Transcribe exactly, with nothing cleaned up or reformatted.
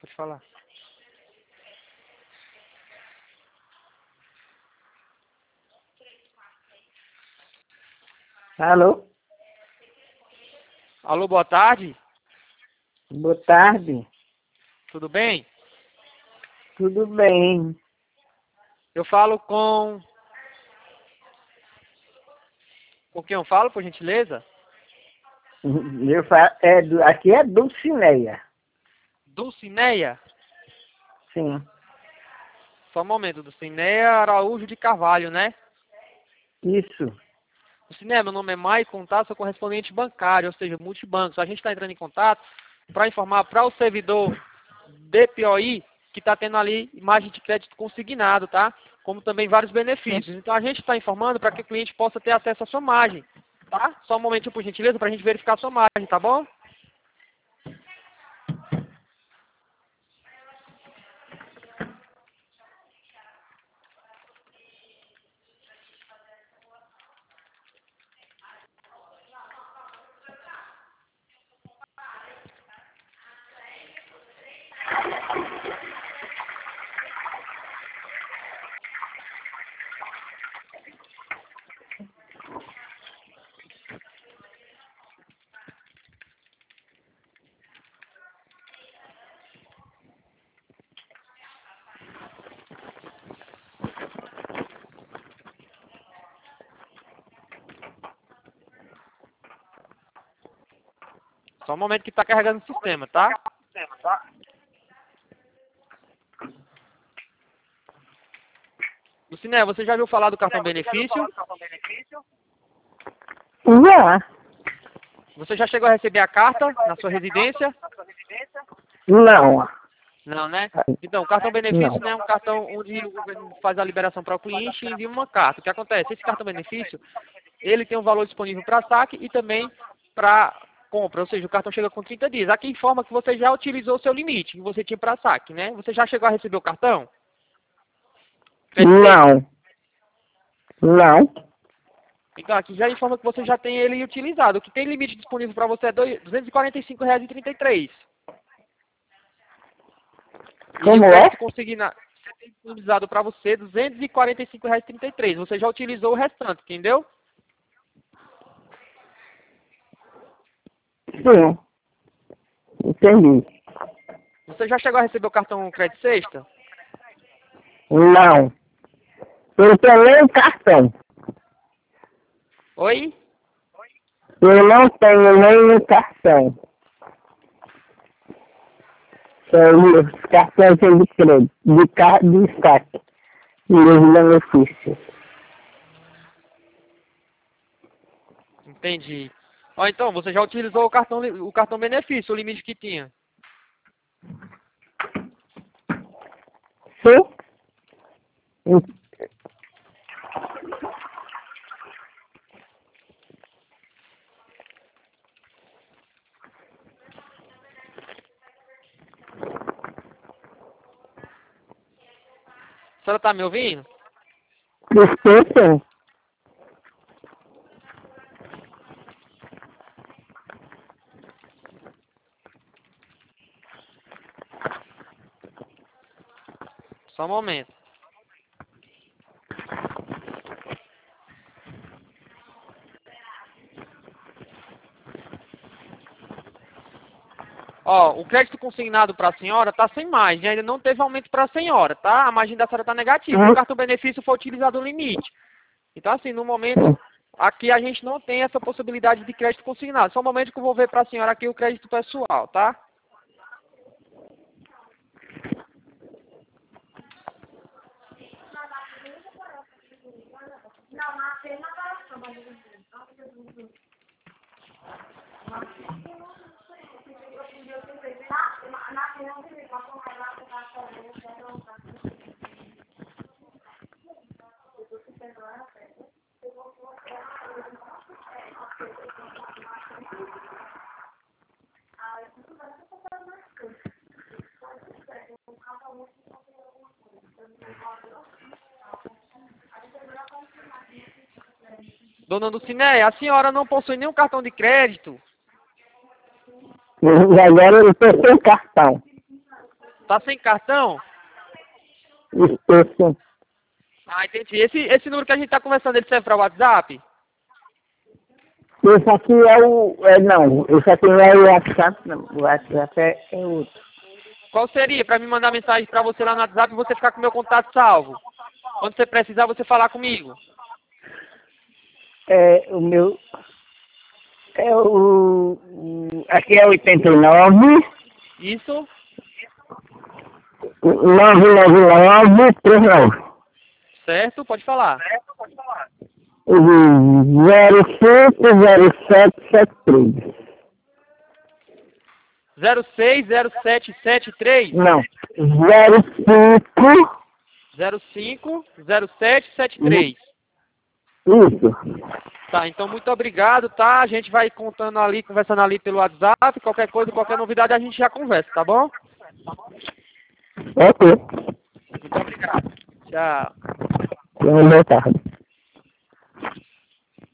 Pode falar. Alô? Alô, boa tarde. Boa tarde. Tudo bem? Tudo bem? Eu falo com... Com quem eu falo, por gentileza? Eu fa... é, do- aqui é Dulcineia. Dulcineia? Sim. Só um momento, Dulcineia Araújo de Carvalho, né? Isso. Dulcineia, meu nome é Maicon, tá? Sou correspondente bancário, ou seja, multibancos. A gente está entrando em contato para informar para o servidor D P O I que está tendo ali imagem de crédito consignado, tá? Como também vários benefícios. Então a gente está informando para que o cliente possa ter acesso à sua margem, tá? Só um momentinho, por gentileza, para a gente verificar a sua margem, tá bom? Só um momento que está carregando o sistema, tá? Dulcineia, você já viu falar do cartão benefício? Já. Você já chegou a receber a carta na sua residência? Não. Não, né? Então, o cartão benefício, né, é um cartão onde o governo faz a liberação para o cliente e envia uma carta. O que acontece? Esse cartão benefício, ele tem um valor disponível para saque e também para compra, ou seja, o cartão chega com trinta dias. Aqui informa que você já utilizou o seu limite, que você tinha para saque, né? Você já chegou a receber o cartão? Não. Não. Então, aqui já informa que você já tem ele utilizado. O que tem limite disponível para você é duzentos e quarenta e cinco reais e trinta e três centavos. E Como o é? crédito consignado tem disponibilizado para você duzentos e quarenta e cinco reais e trinta e três centavos. Você já utilizou o restante, entendeu? Sim. Entendi. Você já chegou a receber o cartão Crédito Sexta? Não. Eu tenho nem cartão. Oi? Eu não tenho nem cartão. São os cartões de crédito, de carro de saque. E os benefícios. Entendi. Ó, então, você já utilizou o cartão, o cartão benefício, o limite que tinha. Sim? A senhora tá me ouvindo? Desculpa. Só um momento. Ó, o crédito consignado para a senhora está sem margem, ainda não teve aumento para a senhora, tá? A margem da senhora está negativa. O cartão benefício foi utilizado o limite. Então, assim, no momento, aqui a gente não tem essa possibilidade de crédito consignado. Só um momento que eu vou ver para a senhora aqui o crédito pessoal, tá? Dona Dulcineia, a senhora não possui nenhum cartão de crédito? E agora eu estou sem cartão. Tá sem cartão? Estou sim. Ah, entendi. Esse, esse número que a gente tá conversando, ele serve para WhatsApp? Esse aqui é o... É, não, esse aqui não é o WhatsApp, não. O WhatsApp é, é outro. Qual seria? Para me mandar mensagem para você lá no WhatsApp e você ficar com meu contato salvo. Quando você precisar, você falar comigo. É o meu... É o... o aqui é oitenta e nove... Isso? nove nove nove três nove. Certo? Pode falar. zero cinco zero sete sete três. zero seis zero sete sete três? Não. zero cinco. zero cinco zero sete sete três. Isso. Tá, então muito obrigado, tá? A gente vai contando ali, conversando ali pelo WhatsApp. Qualquer coisa, qualquer novidade a gente já conversa, tá bom? Ok. Muito obrigado. Tchau. Boa tarde.